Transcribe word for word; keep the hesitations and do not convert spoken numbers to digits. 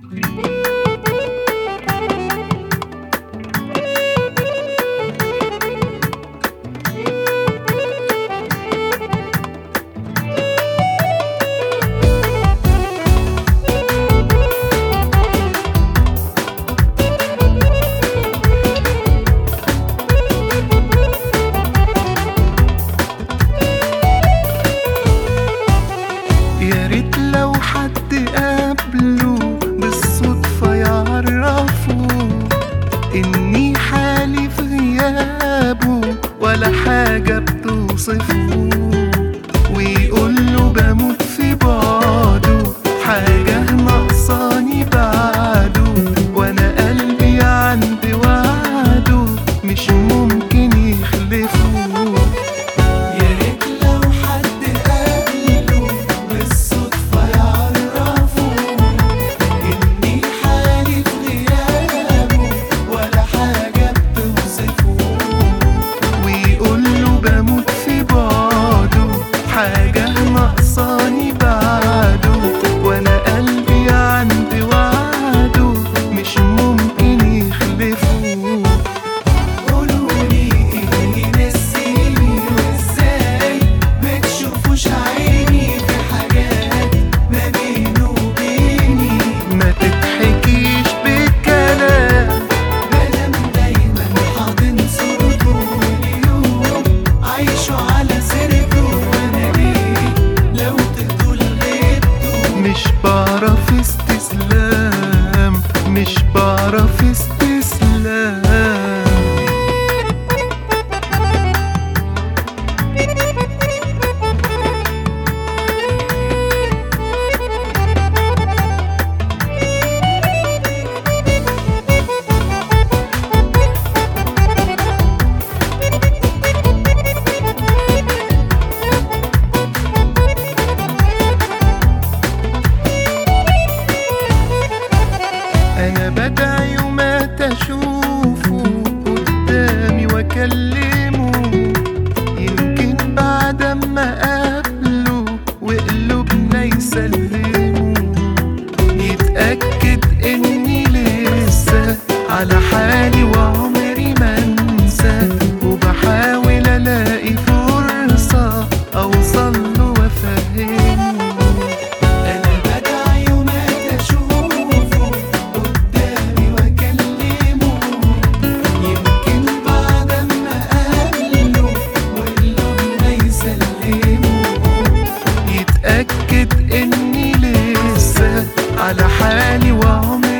يا ريت لو حد قابله بالصدفة يعرفه إني حالي في غيابه ولا حاجة بتوصفه، ويقوله بموت في بعده، حاجة ناقصاني بعده، وأنا قلبي عند وعده مش ممكن يخلفه. حاجة ناقصاني بعده، وأنا قلبي عند وعده مش ممكن يخلفه. قولولي إيه ينسيني وإزاي متشوفوش عيني في حاجات ما بينه وبيني، ما تضحكيش بالكلام مادام دايما حاضن صورته اليوم عايشه على سيرته، مش بعرف استسلام مش بعرف استسلام. أنا بدعي وما تشوفه قدامي وأكلمه، يمكن بعد ما أقابله وقلوبنا يسلموا، يتأكد إني لسه على حالي وعمري ما أنسى، وبحاول ألاقي فرصة أوصله وأفهمه. يتأكد إني لسه على حالي وعمري